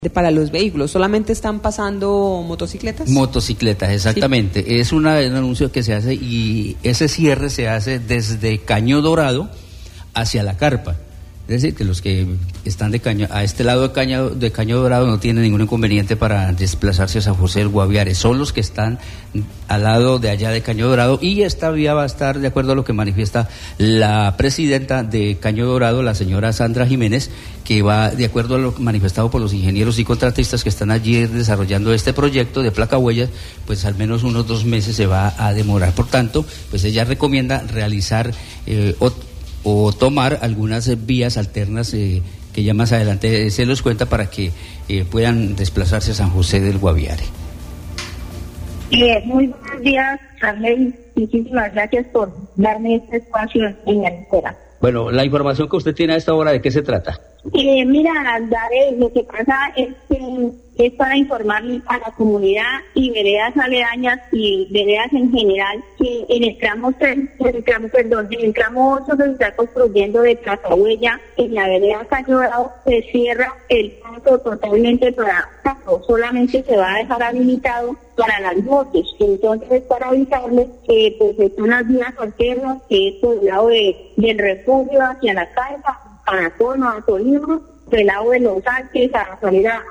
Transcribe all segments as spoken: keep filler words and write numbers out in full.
para los vehículos. ¿Solamente están pasando motocicletas? Motocicletas, exactamente. Sí. Es una, un anuncio que se hace y ese cierre se hace desde Caño Dorado hacia La Carpa. Es decir, que los que están de Caño, a este lado de Caño, de Caño Dorado no tienen ningún inconveniente para desplazarse a San José del Guaviare. Son los que están al lado de allá de Caño Dorado, y esta vía va a estar de acuerdo a lo que manifiesta la presidenta de Caño Dorado, la señora Sandra Jiménez, que va de acuerdo a lo manifestado por los ingenieros y contratistas que están allí desarrollando este proyecto de placa huellas, pues al menos unos dos meses se va a demorar. Por tanto, pues ella recomienda realizar eh, otro o tomar algunas vías alternas eh, que ya más adelante se los cuenta para que eh, puedan desplazarse a San José del Guaviare. Eh, muy buenos días, Carmen. Muchísimas gracias por darme este espacio en la escuela. Bueno, la información que usted tiene a esta hora, ¿de qué se trata? Eh, mira, Daré, lo que pasa es que es para informar a la comunidad y veredas aledañas y veredas en general que en el tramo tres, en el tramo, perdón, en el tramo ocho se está construyendo de placa huella, en la vereda Caño Dorado se cierra el paso totalmente para carro, solamente se va a dejar habilitado para las motos. Entonces, para avisarles que pues están las vías alternas, que es por el lado de, del refugio hacia la casa, para Tono, a Tolima, del lado de Los Altos, a la salida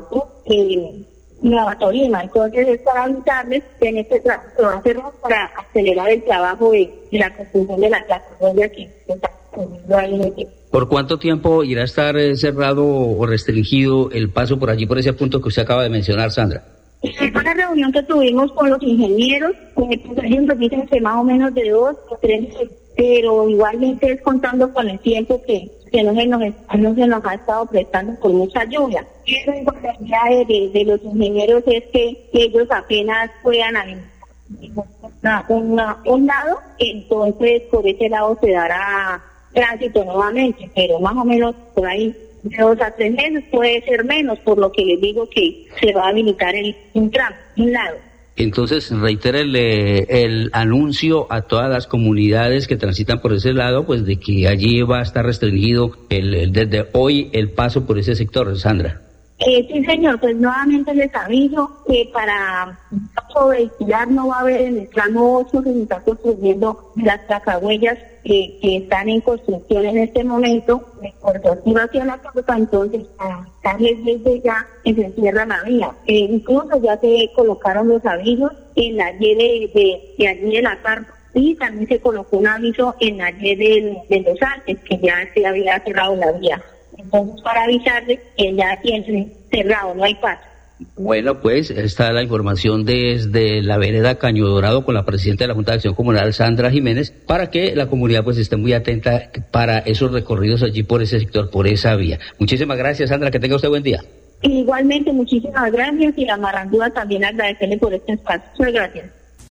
en Nueva Tolima. Entonces es para avisarles que en este trabajo se va a hacer para acelerar el trabajo de, de la construcción de la plataforma que se está construyendo ahí. ¿Por cuánto tiempo irá a estar cerrado o restringido el paso por allí, por ese punto que usted acaba de mencionar, Sandra? Fue una reunión que tuvimos con los ingenieros, que ellos dicen que más o menos de dos o tres meses, pero igualmente es contando con el tiempo que que no se, nos, no se nos ha estado prestando por mucha lluvia. La idea de, de los ingenieros es que ellos apenas puedan habilitar una, un lado, entonces por ese lado se dará tránsito nuevamente, pero más o menos por ahí de dos a tres meses, puede ser menos, por lo que les digo que se va a habilitar el, un tramo, un lado. Entonces, reitérele el anuncio a todas las comunidades que transitan por ese lado, pues de que allí va a estar restringido el, el, desde hoy el paso por ese sector, Sandra. Eh, sí, señor, pues nuevamente les aviso que para paso vehicular no va a haber en el tramo ocho que se está construyendo las placahuellas que, que están en construcción en este momento, de Cordoba hacia la Carpa, entonces a darles desde ya que se cierra la vía. Eh, incluso ya se colocaron los avisos en la Y de, de, de allí de la Carpa, y también se colocó un aviso en la Y de, de Los Altos, que ya se había cerrado la vía. Entonces, para avisarles que ya tienen cerrado, no hay paso. Bueno, pues está la información desde la vereda Caño Dorado con la presidenta de la Junta de Acción Comunal, Sandra Jiménez, para que la comunidad pues esté muy atenta para esos recorridos allí por ese sector, por esa vía. Muchísimas gracias, Sandra, que tenga usted buen día. Igualmente, muchísimas gracias, y la Marandúa también agradecerle por este espacio. Muchas gracias.